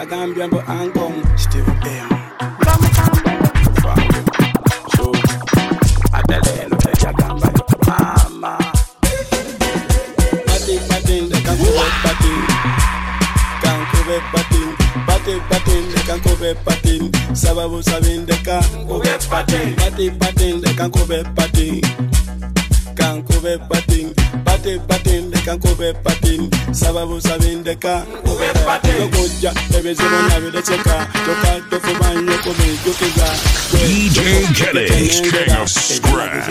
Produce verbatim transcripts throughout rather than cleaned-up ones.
agambia mbo angom Steve M so adeleno ejagamba mama Bati batin de kan kobe batin kan kobe batin Bati batin de kan kobe batin sababu sabin de kan kobe batin Bati batin de kan kobe batin kan kobe batin Bati batin de kan kobe batin sababu sabin de kan kobe batin Lokoja bebe zero na vida cheka toka tofu banyo kobe jokiza D J Kelly, king of scratch.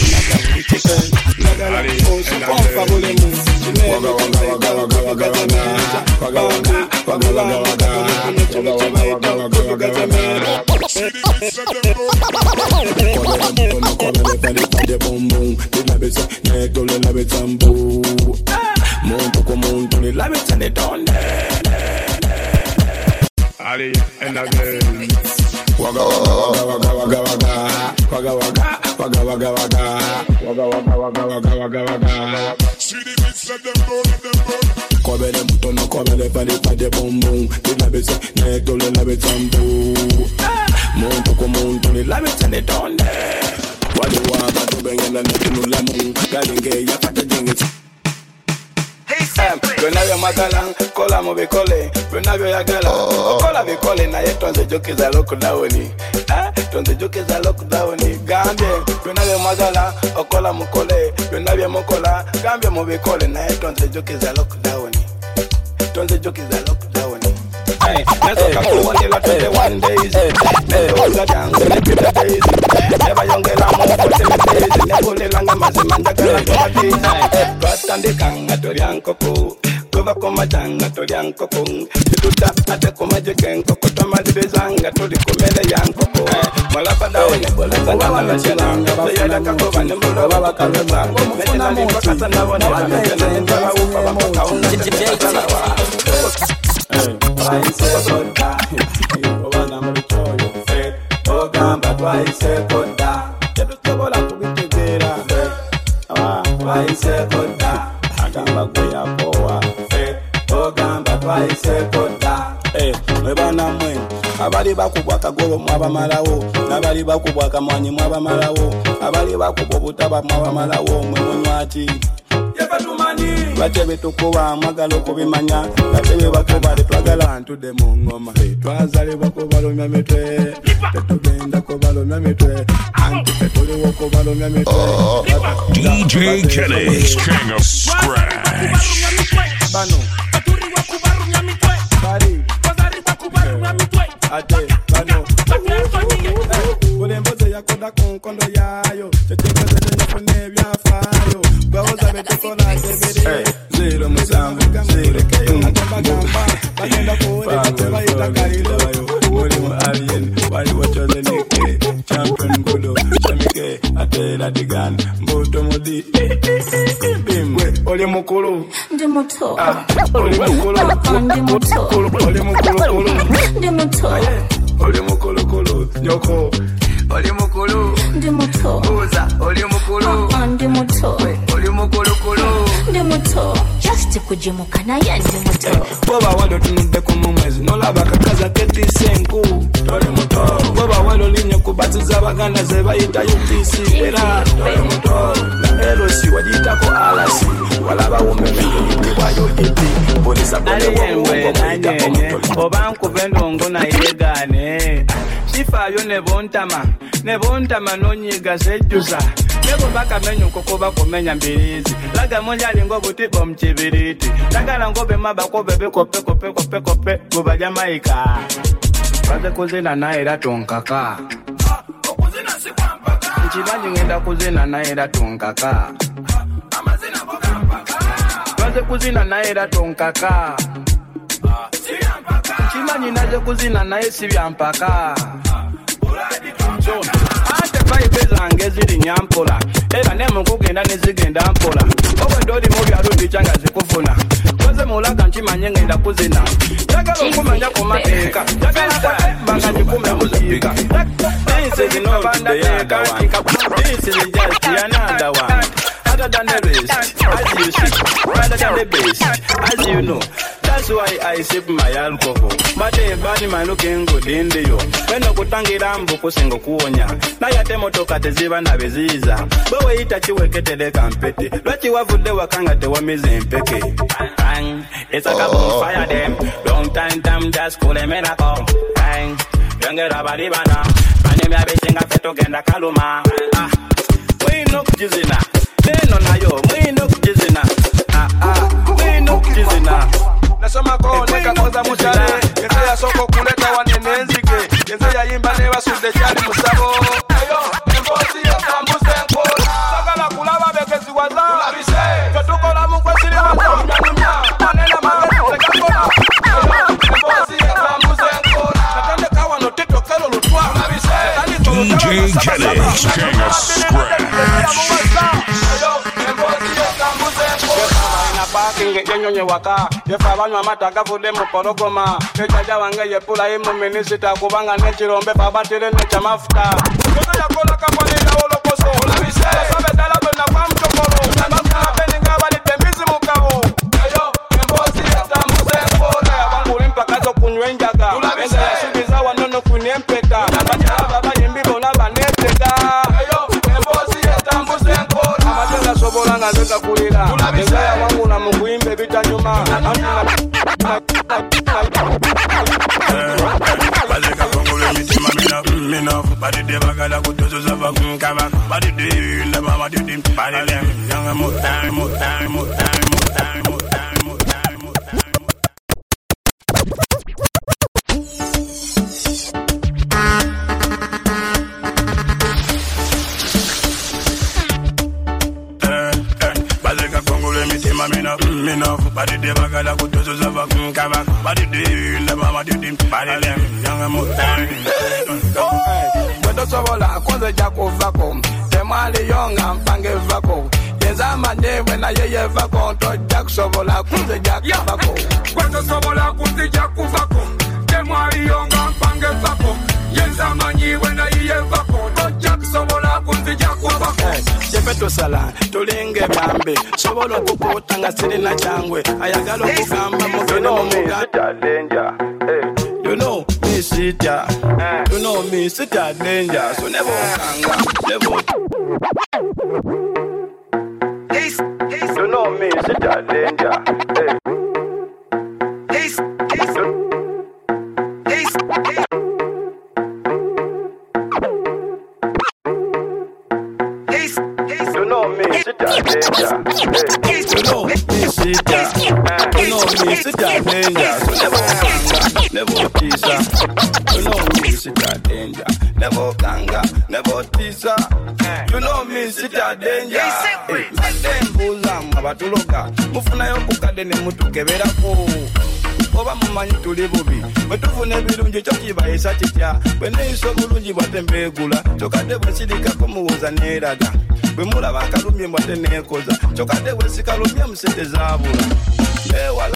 Ali and again. Waga waga waga waga waga waga waga waga waga waga waga waga waga waga waga. See the beats let them go, let them go. Kobe le mutono kobe le pali pali boom boom. Di la bese negro le la betambu. Monto ko monto le la betane donde. Wali waba tu bengena na tunu la mun. Galinge ya pata jingi. Benavyo matalang, kola mo bekole, benavyo ya gala. Kola bekole na ye tonze joke za lockdown. Ah, tonze joke za lockdown. Gambie, benavyo magala, okola mukole, benavyo mokola, gambie mo bekole na ye tonze joke za lockdown. Tonze joke za lockdown. Hey, neso kakuwa nila twenty-one days. Neso uga jangu, nepita days. Neba yongela mo kote me days. Nebole langa mazimanja kala toba days. Batande kanga torianko ko. Kova koma janga torianko ko. Tututa ate koma jekenko ko. Tomadi bezanga tori kumele yanko ko. Malapanda wene bole zanga mala shenanga. Sayala kakova nembolo wawa kaleza. Mejina ni pakasa na wane wane jene. Ndala upa wapaka unga jene kala wa. Twice konda, obana mbichoyo fe. Ogamba twice konda, chetu tobola kubitegera fe. Awa twice konda, agamba kuya poa fe. Ogamba twice konda. Eh, mwebana mwe, abali bakubwa kagolo mwaba malawo, nabali bakubwa kamwanyi mwaba malawo, abali bakubwa butaba mwaba malawo, mwe munywati. Yebatumani batebe tukuba magalo kubimanya batebe bakuba twagala bantu de mungoma twazale bakuba lomya mitwe tetugenda kuba lomya mitwe anti tetuli wokuba lomya mitwe D J Kelly, king of scratch. Bano aturi wakuba lomya mitwe bari bazari bakuba lomya mitwe ate bano Bulemboze yakoda konkondo yayo tetebeze nyakone byafayo bawoza betukola debere zero musanvu zero keyo agamba bagenda kuwole bayita kailo woli mu alien wali wachoze nike champion gulo chamike atela digan mboto modi bimwe oli mukulu ndi muto oli mukulu ndi muto oli mukulu ndi muto oli mukulu kulu nyoko oli mukulu ndi muto uza oli mukulu ndi muto oli mukulu kulu ndi muto just kujimuka naye ndi muto boba walo tunde kumumwezi nolaba kakaza keti senku oli muto boba walo linyo kubatiza baganda ze bayita U T C era oli muto elo si wajita ko alasi walaba umeme yitibwa yo iti polisa bole aliyenwe nanyenye obanku bendongo na yegane sifayo ne bontama ne bontama nonyiga sejuza nebo bakamenyo kokoba komenya mbirizi laga monja lingo butibo mchibiriti lagala ngobe maba kobe beko peko peko peko pe goba Jamaica baze kuzina naira tonkaka okuzina sikwampaka nchibanyi ngenda kuzina naira tonkaka amazina bogampaka baze kuzina naira tonkaka Chimanyi naje kuzina naye sibyampaka so ate bayibe zange ziri nyampola era nemu kugenda nezigenda mpola owe ndoli mu byalo ndikyanga zikufuna koze mulaga nchimanye ngenda kuzina yagala okumanya ku mateeka yagala banga njikume muzika this is no bandateeka this is just another one other than the rest as you see rather than the best as you know That's why I sip my alcohol. But the body man looking good in the yo. When I put Tangirambo Kusingo Kuonya. Nayate motoka teziva na beziza. Bawe itachi wekete de kampete. Lwachi wavude wakanga te wamizi mpeke. Bang, it's like a bonfire them. Long time time just cool a miracle. Bang, younger Abalibana. Panemi abesinga feto genda kaluma. Ah, we no kujizina. Neno na yo, we no kujizina. Ah ah, we no kujizina. Nasoma ko neka koza muchale. Yenze ya soko kuleta wanenenzike. Yenze ya yimba neva sude chali musabo. Ayo, embosi ya tambuse nkora. Sagala kulaba bekezi waza. Kulabise. Ketuko la mukwe sili waza. Nyanyumya. Manena magani sekakona. Ayo, embosi ya tambuse nkora. Natande kawa no tito kelo lutwa. Kulabise. D J Kennix, King of Scratch. Yenyonye waka yefa banywa mataka fude muporogoma ejaja wange yepula imu minisita kubanga nechirombe babatire necha mafuta kono yakola kapone ya olokoso olabise sabe dala bena kwa mchokoro nabafuna beninga bali temizi mukabo ayo embosi yatamuze mbona abangu limpa kazo kunywenjaga olabise yasubiza wanono kunyempeta abajala baba yimbibo nabanetega ayo embosi yatamuze mbona abajala sobolanga zeka kulira olabise wangu na mukuimbe bita nyuma Bazeka kongole mitima mina mina badi de bagala kutozo zava kama badi de na mama de dim badi de yanga mo time mo time mo time mo time mo time mo time mo Bazeka kongole mitima mina mina badi de bagala kutozo zava kama badi de na mama de dim badi de yanga mo time Wedo sobola kwanza jako vako temali yonga mpange vako yenza mande wena yeye vako to jak sobola kwanza jako vako Wedo sobola kwanza jako vako temali yonga mpange vako yenza mande wena yeye vako to jak sobola kwanza jako vako Jepeto sala tulinge bambe sobola kukutanga sirina changwe ayagalo kugamba mugene muga danger eh You know me sit ya, uh. you know me sit ya danger, so never kanga, never. You know me sit ya danger, hey. You know me sit ya danger, hey. You know me sit ya, uh. you know me sit ya danger, so never kanga. Never teaser, you know me sit a danger. Never kanga, never teaser, you know me sit a danger. Hey, madem buzam abatuloka, mufuna yokuka dene mutukebera ko. Oba mumanyi tuli bubi, betufune birungi chokiba esatitya. Bene iso bulungi bwatembegula, chokade bwesirika kumuwoza neraga. Bemulaba kalumye mbwate nekoza, chokade bwesikalumye musete zabula.